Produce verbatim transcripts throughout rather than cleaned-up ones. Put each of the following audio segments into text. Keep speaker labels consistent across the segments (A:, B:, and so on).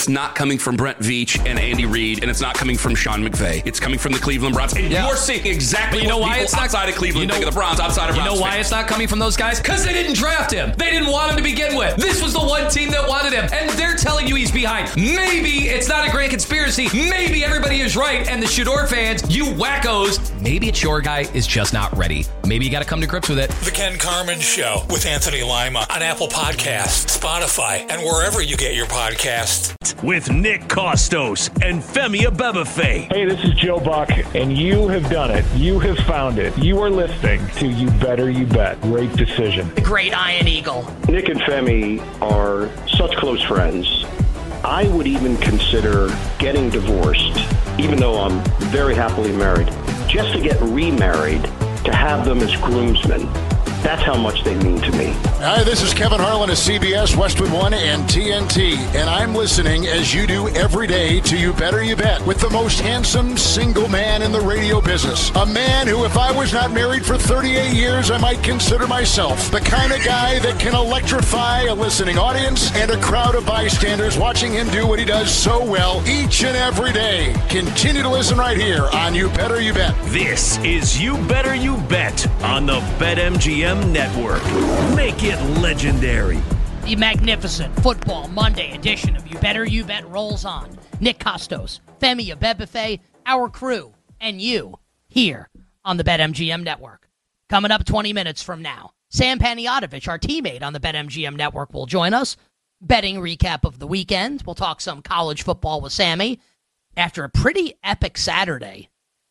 A: it's not coming from Brent Veach and Andy Reid, and it's not coming from Sean McVay. It's coming from the Cleveland Browns. And yeah. you're seeing exactly but you know what why people it's not, outside of Cleveland you know, think of the Browns, outside of
B: You
A: Browns
B: know why
A: fans.
B: it's not coming from those guys? Because they didn't draft him. They didn't want him to begin with. This was the one team that wanted him, and they're telling you he's behind. Maybe it's not a grand conspiracy. Maybe everybody is right, and the Shador fans, you wackos, maybe it's your guy is just not ready. Maybe you got to come to grips with it.
C: The Ken Carman Show with Anthony Lima on Apple Podcasts, Spotify, and wherever you get your podcasts.
D: With Nick Costos and Femi Abebefe.
E: Hey, this is Joe Buck, and you have done it. You have found it. You are listening to You Better You Bet. Great decision.
F: The great Iron Eagle.
G: Nick and Femi are such close friends. I would even consider getting divorced, even though I'm very happily married, just to get remarried, to have them as groomsmen. That's how much they mean to me.
H: Hi, this is Kevin Harlan of C B S, Westwood One, and T N T. And I'm listening, as you do every day, to You Better You Bet with the most handsome single man in the radio business. A man who, if I was not married for thirty-eight years, I might consider myself the kind of guy that can electrify a listening audience and a crowd of bystanders watching him do what he does so well each and every day. Continue to listen right here on You Better You Bet.
D: This is You Better You Bet on the BetMGM Network. Make it legendary.
F: The magnificent Football Monday edition of You Better You Bet rolls on. Nick Costos, Femi Abebefe, our crew, and you here on the BetMGM Network. Coming up twenty minutes from now, Sam Panayotovich, our teammate on the BetMGM Network, will join us. Betting recap of the weekend. We'll talk some college football with Sammy after a pretty epic Saturday.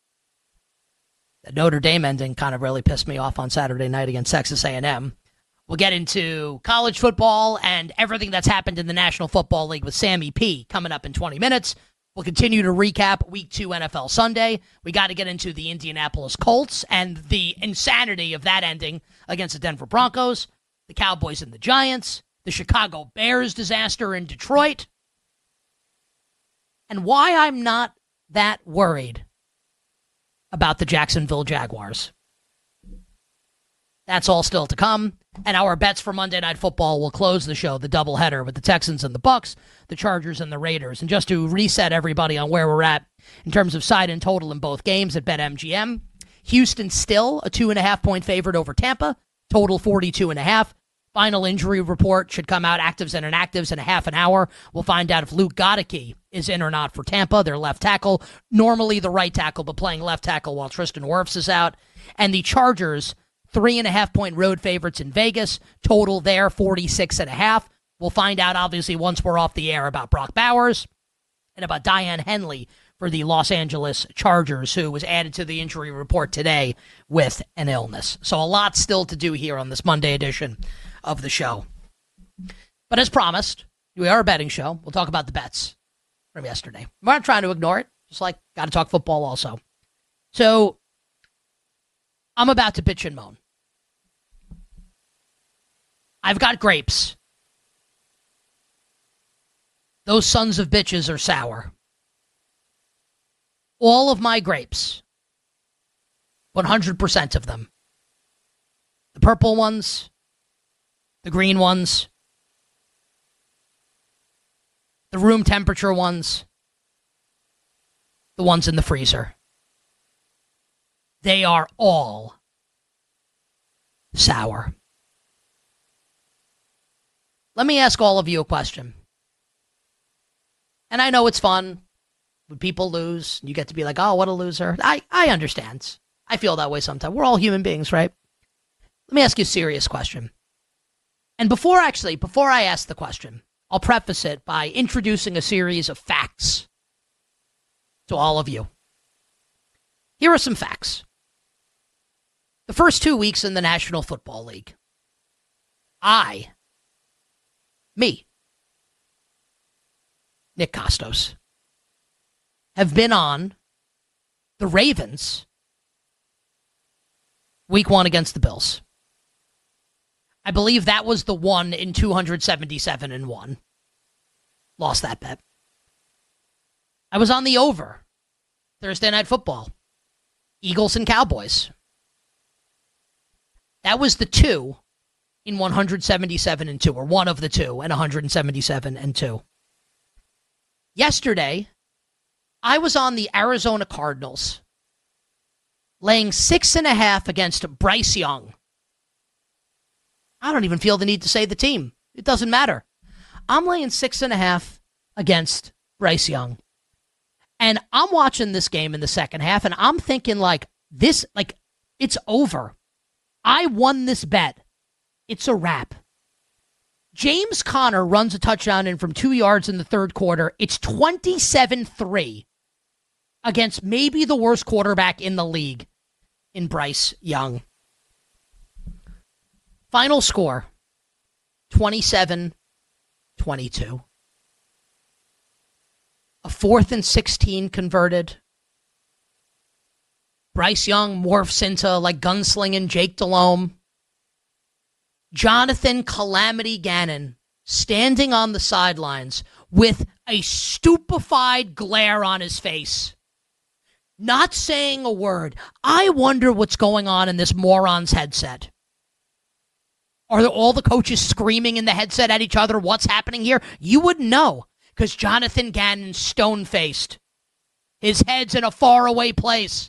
F: The Notre Dame ending kind of really pissed me off on Saturday night against Texas A and M. We'll get into college football and everything that's happened in the National Football League with Sammy P coming up in twenty minutes. We'll continue to recap Week two N F L Sunday. We got to get into the Indianapolis Colts and the insanity of that ending against the Denver Broncos, the Cowboys and the Giants, the Chicago Bears disaster in Detroit, and why I'm not that worried about the Jacksonville Jaguars. That's all still to come. And our bets for Monday Night Football will close the show, the doubleheader with the Texans and the Bucks, the Chargers and the Raiders. And just to reset everybody on where we're at in terms of side and total in both games at BetMGM, Houston still a two and a half point favorite over Tampa, total forty-two and a half. Final injury report should come out, actives and inactives, in a half an hour. We'll find out if Luke Goedeke is in or not for Tampa, their left tackle. Normally the right tackle, but playing left tackle while Tristan Wirfs is out. And the Chargers, three and a half point road favorites in Vegas. Total there, forty-six and a half. We'll find out, obviously, once we're off the air about Brock Bowers and about Diane Henley for the Los Angeles Chargers, who was added to the injury report today with an illness. So a lot still to do here on this Monday edition of the show. But as promised, we are a betting show. We'll talk about the bets from yesterday. We're not trying to ignore it. Just like, got to talk football also. So, I'm about to bitch and moan. I've got grapes. Those sons of bitches are sour. All of my grapes, one hundred percent of them. The purple ones, the green ones, the room temperature ones, the ones in the freezer. They are all sour. Let me ask all of you a question. And I know it's fun when people lose. You get to be like, oh, what a loser. I, I understand. I feel that way sometimes. We're all human beings, right? Let me ask you a serious question. And before actually, before I ask the question, I'll preface it by introducing a series of facts to all of you. Here are some facts. The first two weeks in the National Football League, I, me, Nick Costos, have been on the Ravens week one against the Bills. I believe that was the one in two hundred seventy-seven and one. Lost that bet. I was on the over Thursday Night Football. Eagles and Cowboys. That was the two in one hundred seventy-seven and two, or one of the two in one hundred seventy-seven and two. Yesterday, I was on the Arizona Cardinals, laying six and a half against Bryce Young. I don't even feel the need to say the team. It doesn't matter. I'm laying six and a half against Bryce Young. And I'm watching this game in the second half, and I'm thinking, like, this, like, it's over. I won this bet. It's a wrap. James Conner runs a touchdown in from two yards in the third quarter. It's twenty-seven three against maybe the worst quarterback in the league in Bryce Young. Final score, twenty-seven twenty-two. A fourth and sixteen converted. Bryce Young morphs into like gunslinging Jake Delhomme. Jonathan Calamity Gannon standing on the sidelines with a stupefied glare on his face. Not saying a word. I wonder what's going on in this moron's headset. Are all the coaches screaming in the headset at each other? What's happening here? You wouldn't know because Jonathan Gannon's stone-faced. His head's in a faraway place.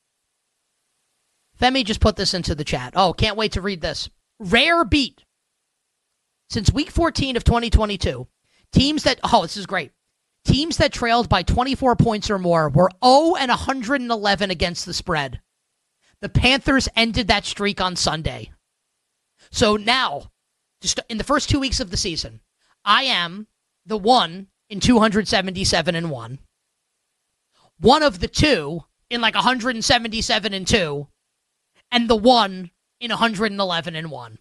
F: Femi just put this into the chat. Oh, can't wait to read this. Rare beat. Since week fourteen of twenty twenty-two, teams that, oh, this is great. Teams that trailed by twenty-four points or more were oh and one hundred eleven against the spread. The Panthers ended that streak on Sunday. So now, just in the first two weeks of the season, I am the one in two hundred seventy-seven and one. One of the two in like one hundred seventy-seven and two. And the one in one hundred eleven and one.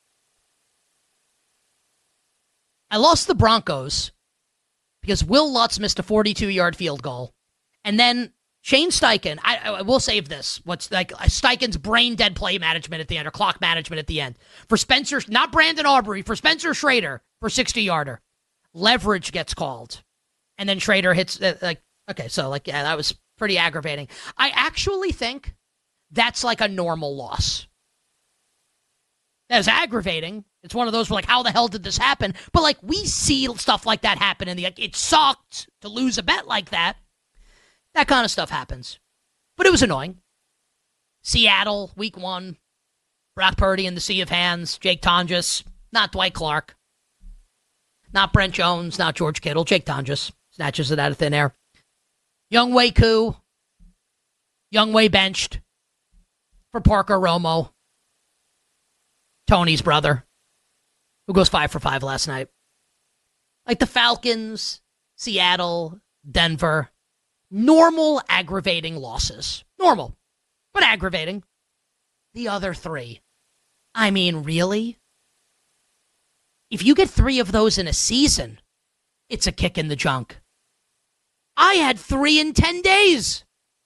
F: I lost the Broncos because Will Lutz missed a forty-two-yard field goal. And then Shane Steichen, I, I will save this. What's like Steichen's brain-dead play management at the end, or clock management at the end. For Spencer, not Brandon Aubrey, for Spencer Schrader for sixty-yarder. Leverage gets called. And then Schrader hits, uh, like, okay, so, like, yeah, that was pretty aggravating. I actually think that's like a normal loss. That's aggravating. It's one of those where, like, how the hell did this happen? But, like, we see stuff like that happen in the, like, it sucked to lose a bet like that. That kind of stuff happens. But it was annoying. Seattle, week one. Brock Purdy in the sea of hands. Jake Tonjes. Not Dwight Clark. Not Brent Jones. Not George Kittle. Jake Tonjes snatches it out of thin air. Younghoe Koo. Younghoe benched for Parker Romo. Tony's brother, who goes five for five last night. Like the Falcons, Seattle, Denver. Normal aggravating losses. Normal, but aggravating. The other three. I mean, really? If you get three of those in a season, it's a kick in the junk. I had three in ten days.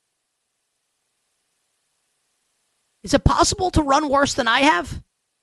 F: Is it possible to run worse than I have?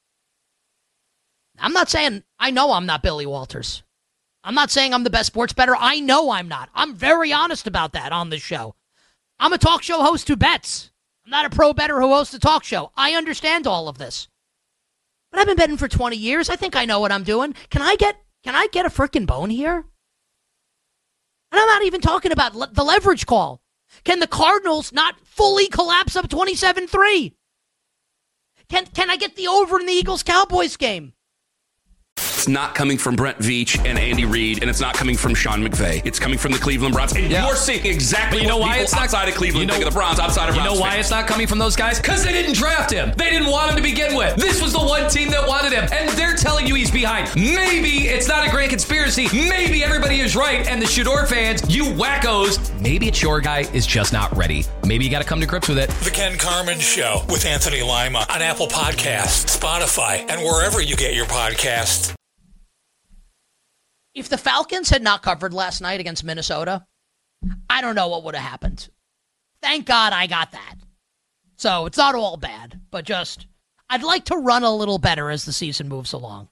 F: I'm not saying, I know I'm not Billy Walters. I'm not saying I'm the best sports bettor. I know I'm not. I'm very honest about that on this show. I'm a talk show host who bets. I'm not a pro bettor who hosts a talk show. I understand all of this. But I've been betting for twenty years. I think I know what I'm doing. Can I get can I get a freaking bone here? And I'm not even talking about le- the leverage call. Can the Cardinals not fully collapse up twenty-seven three? Can can I get the over in the Eagles-Cowboys game?
A: It's not coming from Brent Veach and Andy Reid, and it's not coming from Sean McVay. It's coming from the Cleveland Browns. And yeah. You're seeing exactly
B: you know
A: what
B: why
A: people
B: it's not,
A: outside of Cleveland
B: you know,
A: think of the Browns, outside of
B: You
A: Browns
B: know why
A: fans.
B: it's not coming from those guys? Because they didn't draft him. They didn't want him to begin with. This was the one team that wanted him, and they're telling you he's behind. Maybe it's not a grand conspiracy. Maybe everybody is right, and the Shador fans, you wackos, maybe it's your guy is just not ready. Maybe you got to come to grips with it.
C: The Ken Carman Show with Anthony Lima on Apple Podcasts, Spotify, and wherever you get your podcasts.
F: If the Falcons had not covered last night against Minnesota, I don't know what would have happened. Thank God I got that. So it's not all bad, but just, I'd like to run a little better as the season moves along.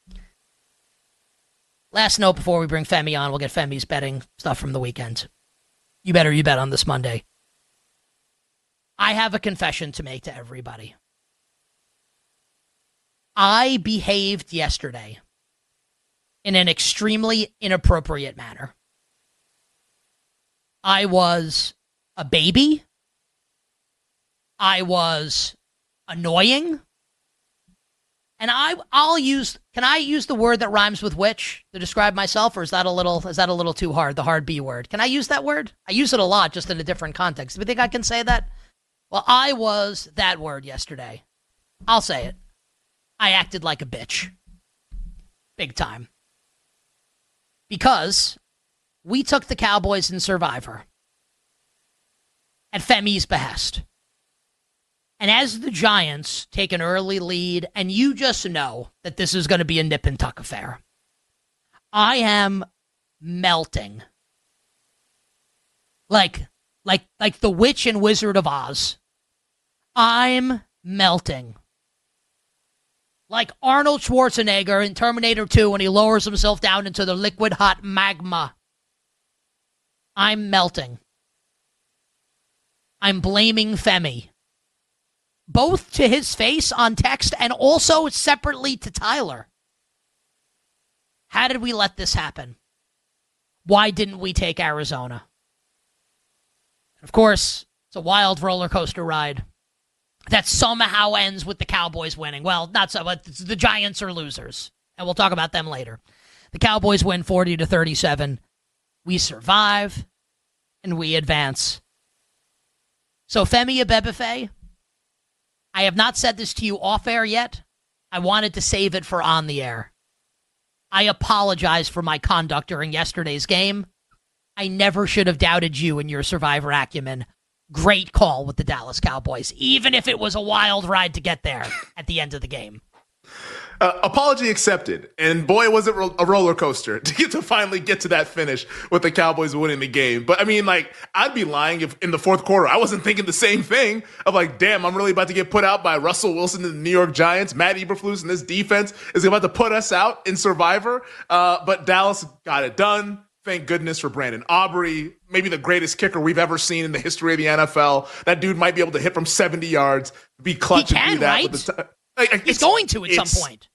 F: Last note before we bring Femi on, we'll get Femi's betting stuff from the weekend. You better you bet on this Monday. I have a confession to make to everybody. I behaved yesterday in an extremely inappropriate manner. I was a baby. I was annoying. And I, I'll use. Can I use the word that rhymes with witch to describe myself, or is that a little? Is that a little too hard? The hard B word. Can I use that word? I use it a lot, just in a different context. Do you think I can say that? Well, I was that word yesterday. I'll say it. I acted like a bitch, big time, because we took the Cowboys in Survivor at Femi's behest. And as the Giants take an early lead, and you just know that this is going to be a nip and tuck affair, I am melting. Like, like, like the Witch and Wizard of Oz. I'm melting. Like Arnold Schwarzenegger in Terminator two when he lowers himself down into the liquid hot magma. I'm melting. I'm blaming Femi. Both to his face on text and also separately to Tyler. How did we let this happen? Why didn't we take Arizona? Of course, it's a wild roller coaster ride that somehow ends with the Cowboys winning. Well, not so, but the Giants are losers, and we'll talk about them later. The Cowboys win forty to thirty-seven. We survive, and we advance. So, Femi Abebefe, I have not said this to you off air yet. I wanted to save it for on the air. I apologize for my conduct during yesterday's game. I never should have doubted you and your survivor acumen. Great call with the Dallas Cowboys, even if it was a wild ride to get there at the end of the game.
I: Uh, apology accepted. And boy, was it ro- a roller coaster to get to finally get to that finish with the Cowboys winning the game. But I mean, like, I'd be lying if in the fourth quarter I wasn't thinking the same thing of like, damn, I'm really about to get put out by Russell Wilson and the New York Giants. Matt Eberflus and this defense is about to put us out in Survivor. Uh, but Dallas got it done. Thank goodness for Brandon Aubrey, maybe the greatest kicker we've ever seen in the history of the N F L. That dude might be able to hit from seventy yards, be clutch
F: he can,
I: and do that.
F: Right?
I: With the t- like,
F: He's going to at some point.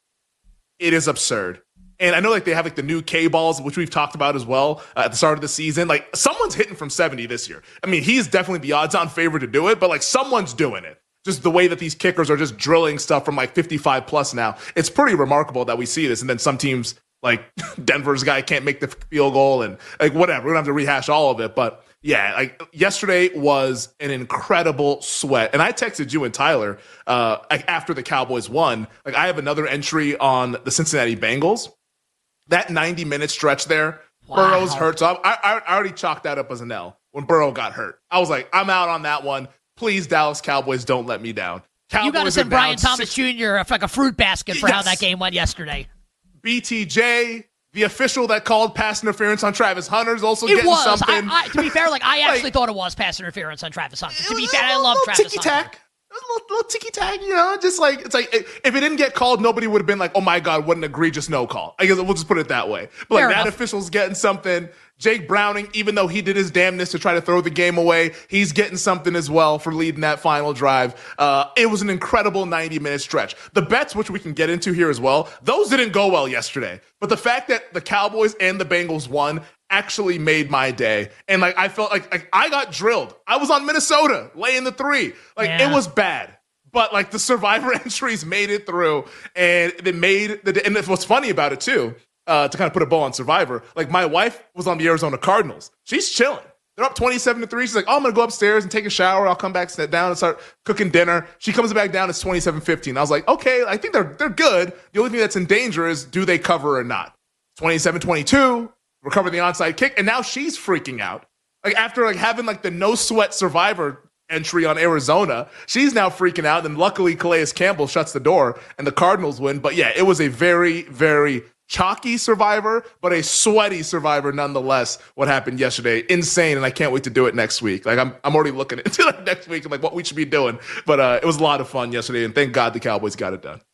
I: It is absurd. And I know like they have like the new K balls, which we've talked about as well uh, at the start of the season. Like someone's hitting from seventy this year. I mean, he's definitely the odds on favorite to do it, but like someone's doing it. Just the way that these kickers are just drilling stuff from like fifty-five plus now. It's pretty remarkable that we see this. And then some teams like Denver's guy can't make the field goal and like whatever. We don't have to rehash all of it. But yeah, like yesterday was an incredible sweat. And I texted you and Tyler uh, like after the Cowboys won. Like I have another entry on the Cincinnati Bengals. That ninety minute stretch there, wow. Burrow's hurt. So I, I, I already chalked that up as an L when Burrow got hurt. I was like, I'm out on that one. Please, Dallas Cowboys, don't let me down. Cowboys
F: you got to send Brian Thomas
I: six-
F: Junior like a fruit basket for
I: yes.
F: how that game went yesterday.
I: B T J, the official that called pass interference on Travis Hunter, is also
F: it
I: getting
F: was.
I: something.
F: I, I, to be fair, like I actually
I: like,
F: thought it was pass interference on Travis Hunter. To be fair,
I: I
F: love Travis Hunter.
I: Tack. A little, little ticky tack, you know, just like it's like if it didn't get called, nobody would have been like, "Oh my God, what an egregious no call." I guess we'll just put it that way. But like
F: Fair
I: that
F: enough.
I: official's getting something. Jake Browning, even though he did his damnness to try to throw the game away, he's getting something as well for leading that final drive. Uh, it was an incredible ninety minute stretch. The bets, which we can get into here as well, those didn't go well yesterday. But the fact that the Cowboys and the Bengals won actually made my day. And like I felt like, like I got drilled. I was on Minnesota laying the three. Like
F: yeah.
I: It was bad. But like the survivor entries made it through, and they made the. And what's funny about it too, uh, to kind of put a bow on Survivor, like my wife was on the Arizona Cardinals. She's chilling. They're up twenty-seven to three. She's like, "Oh, I'm gonna go upstairs and take a shower. I'll come back, sit down, and start cooking dinner." She comes back down. It's twenty-seven fifteen. I was like, "Okay, I think they're they're good. The only thing that's in danger is do they cover or not." twenty-seven twenty-two. Recover the onside kick, and now she's freaking out. Like after like having like the no sweat Survivor entry on Arizona, she's now freaking out. And luckily, Calais Campbell shuts the door, and the Cardinals win. But yeah, it was a very, very chalky Survivor, but a sweaty Survivor nonetheless. What happened yesterday, insane, and I can't wait to do it next week. Like I'm, I'm already looking into like next week and like what we should be doing. But uh, it was a lot of fun yesterday, and thank God the Cowboys got it done.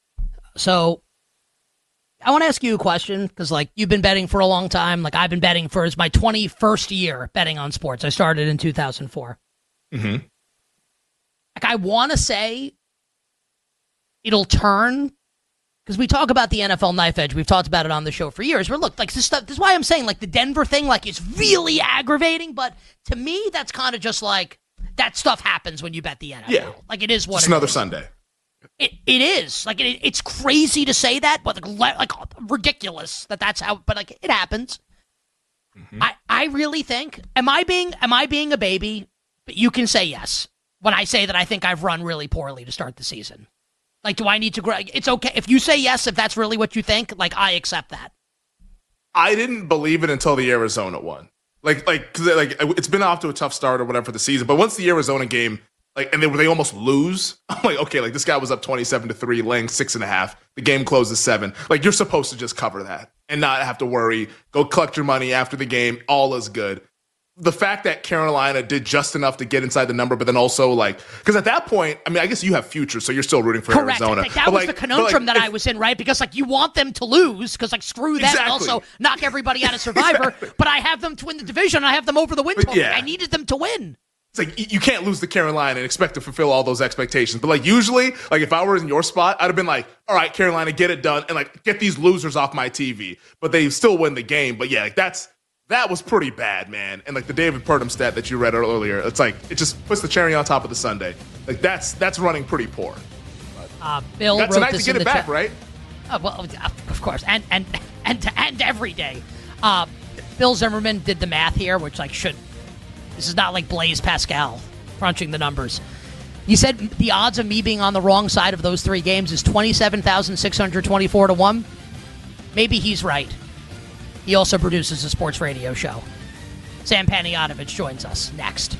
F: So I want to ask you a question because, like, you've been betting for a long time. Like, I've been betting for it's my twenty-first year betting on sports. I started in two thousand four.
I: Mm-hmm.
F: Like, I want to say it'll turn because we talk about the N F L knife edge. We've talked about it on the show for years. Where look, like this stuff. This is why I'm saying like the Denver thing, like it's really aggravating. But to me, that's kind of just like that stuff happens when you bet the N F L.
I: Yeah,
F: like it is what
I: it's
F: it
I: another
F: is.
I: Sunday.
F: It it is like it, it's crazy to say that, but like, like ridiculous that that's how. But like it happens. Mm-hmm. I I really think. Am I being am I being a baby? You can say yes when I say that I think I've run really poorly to start the season. Like, do I need to grow? It's okay. If you say yes, if that's really what you think, like, I accept that.
I: I didn't believe it until the Arizona one. Like, like, cause like it's been off to a tough start or whatever for the season. But once the Arizona game, like, and they, they almost lose, I'm like, okay, like, this guy was up twenty-seven to three, laying six and a half. The game closes seven. Like, you're supposed to just cover that and not have to worry. Go collect your money after the game. All is good. The fact that Carolina did just enough to get inside the number, but then also like, because at that point, I mean, I guess you have futures, so you're still rooting for
F: Correct.
I: Arizona.
F: Like, that
I: but
F: was
I: like,
F: the conundrum
I: like,
F: that
I: if,
F: I was in, right? Because like you want them to lose, because like screw them
I: exactly.
F: and also knock everybody out of Survivor.
I: exactly.
F: But I have them to win the division. I have them over the win total.
I: Yeah.
F: I needed them to win.
I: It's like you can't lose to Carolina and expect to fulfill all those expectations. But like usually, like if I were in your spot, I'd have been like, all right, Carolina, get it done, and like get these losers off my T V. But they still win the game. But yeah, like that's. That was pretty bad, man. And like the David Purdom stat that you read earlier, it's like it just puts the cherry on top of the sundae. Like that's that's running pretty poor.
F: Uh, Bill
I: got
F: wrote
I: tonight
F: this
I: to get
F: in
I: it
F: the
I: back,
F: chat.
I: right?
F: Uh, well, of course, and and and and every day. Uh, Bill Zimmerman did the math here, which like should. This is not like Blaise Pascal crunching the numbers. He said the odds of me being on the wrong side of those three games is twenty-seven thousand six hundred twenty-four to one. Maybe he's right. He also produces a sports radio show. Sam Panayotovich joins us next.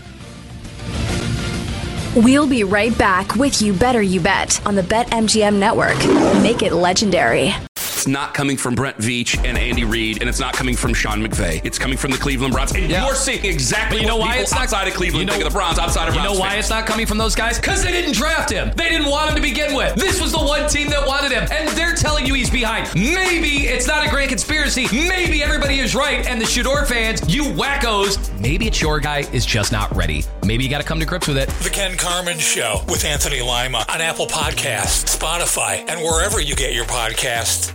J: We'll be right back with You Better You Bet on the BetMGM Network. Make it legendary.
A: It's not coming from Brent Veach and Andy Reid, and it's not coming from Sean McVay. It's coming from the Cleveland Browns. And yeah. you're seeing exactly
B: you know
A: what
B: why
A: people
B: it's not,
A: outside of Cleveland you know, think of the Browns, outside of
B: You
A: Browns
B: know why
A: fans.
B: it's not coming from those guys? Because they didn't draft him. They didn't want him to begin with. This was the one team that wanted him, and they're telling you he's behind. Maybe it's not a grand conspiracy. Maybe everybody is right, and the Shador fans, you wackos, maybe it's your guy is just not ready. Maybe you got to come to grips with it.
C: The Ken Carman Show with Anthony Lima on Apple Podcasts, Spotify, and wherever you get your podcasts.